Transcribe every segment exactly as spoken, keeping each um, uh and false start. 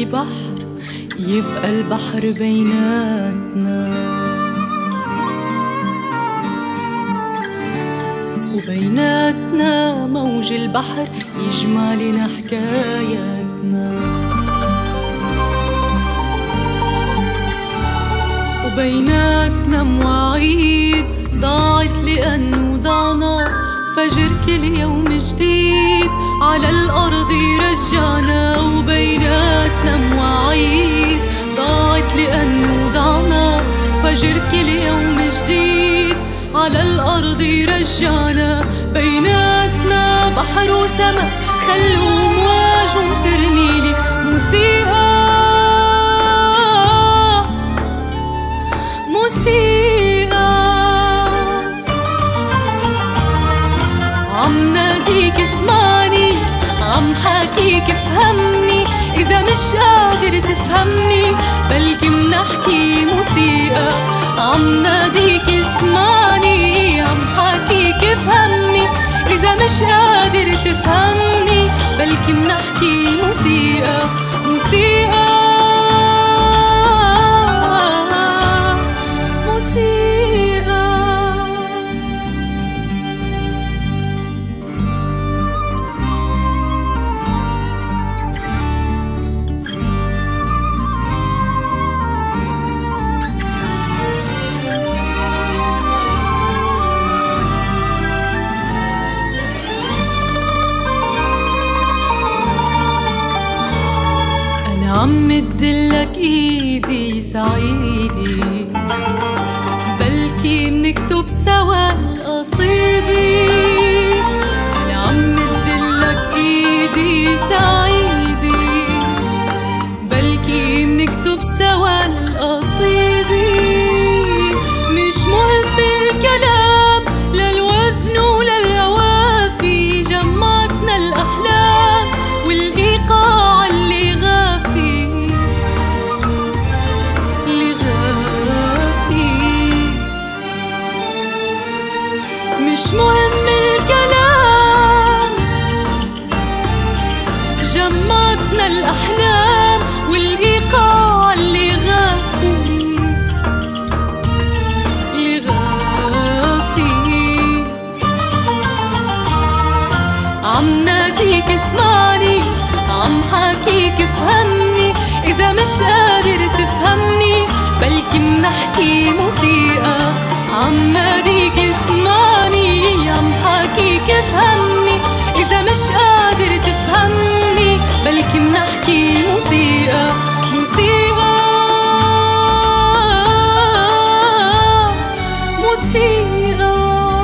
في بحر يبقى البحر بيناتنا، وبيناتنا موج البحر يجمع لنا حكاياتنا، وبيناتنا مواعيد ضاعت لأنه ضعنا، فجر كل يوم جديد على الأرض يرجعنا. وبيناتنا مواعيد ضاعت لأنه ضعنا، فجر كل يوم جديد على الأرض يرجعنا. بيناتنا بحر وسما خلوا مواجهم ترنيلي موسيقى موسيقى. عم ناديك اسمعني، عم حاكيك افهمني، إذا مش قادر تفهمني بلكي منحكي موسيقى. عم ناديك اسمعني، عم حاكيك افهمني، إذا مش قادر تفهمني بلكي منحكي موسيقى موسيقى موسيقى. عم مدلك ايدي سعيدي، بلكي منكتب سوا القصيدي. انا عم مدلك ايدي سعيدي، بلكي منكتب سوا القصيدي. مش مهم الكلام للوزن وللهوافي، جمعتنا الاحلام والايقاع اللي غافي اللي غافي. مش مهم الكلام، جمعتنا الأحلام والإيقاع اللي غافي اللي غافي. عم ناديك اسمعني، عم حاكيك افهمني، إذا مش قادر تفهمني بلكي منحكي موسيقى. عم ناديك اسمعني، عم حاكيك افهمني، إذا مش قادر تفهمني بلكي منحكي موسيقى موسيقى موسيقى.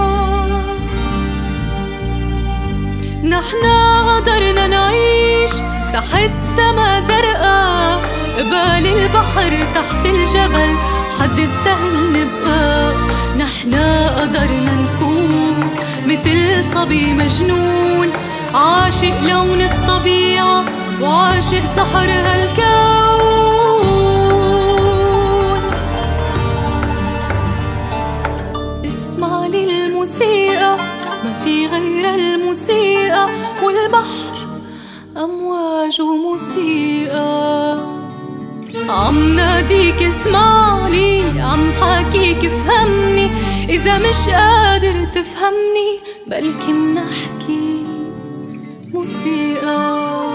نحنا قدرنا نعيش تحت سما زرقاء، قبال البحر تحت الجبل حد السهل نبقى. نحنا قدرنا نكون مثل صبي مجنون، عاشق لون الطبيعة وعاشق سحر هالكون. اسمع لي الموسيقى، ما في غير الموسيقى، والبحر أمواج وموسيقى. عم ناديك اسمعني، عم حاكيك افهمني، إذا مش قادر تفهمني بلكي منحكي موسيقى.